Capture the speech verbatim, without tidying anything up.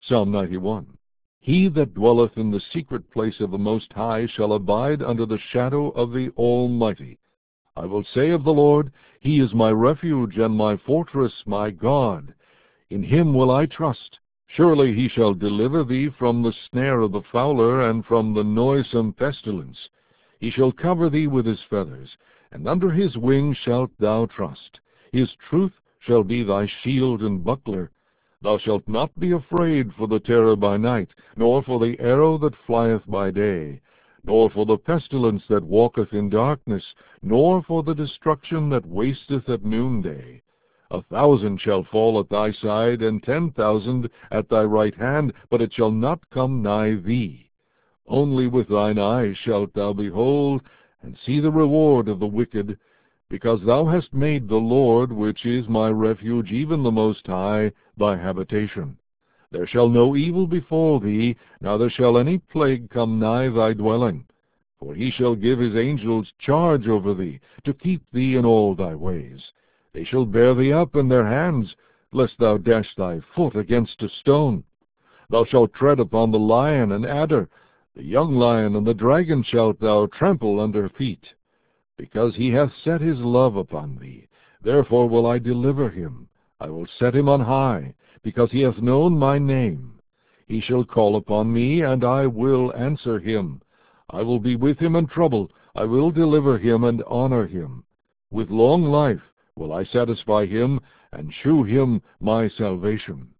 Psalm ninety-one. He that dwelleth in the secret place of the Most High shall abide under the shadow of the Almighty. I will say of the Lord, He is my refuge and my fortress, my God. In him will I trust. Surely he shall deliver thee from the snare of the fowler, and from the noisome pestilence. He shall cover thee with his feathers, and under his wings shalt thou trust. His truth shall be thy shield and buckler. Thou shalt not be afraid for the terror by night, nor for the arrow that flieth by day, nor for the pestilence that walketh in darkness, nor for the destruction that wasteth at noonday. A thousand shall fall at thy side, and ten thousand at thy right hand, but it shall not come nigh thee. Only with thine eyes shalt thou behold, and see the reward of the wicked, because thou hast made the Lord, which is my refuge, even the Most High, thy habitation. There shall no evil befall thee, neither shall any plague come nigh thy dwelling. For he shall give his angels charge over thee, to keep thee in all thy ways. They shall bear thee up in their hands, lest thou dash thy foot against a stone. Thou shalt tread upon the lion and adder, the young lion and the dragon shalt thou trample under feet. Because he hath set his love upon thee, therefore will I deliver him. I will set him on high, because he hath known my name. He shall call upon me, and I will answer him. I will be with him in trouble. I will deliver him and honor him. With long life will I satisfy him, and shew him my salvation.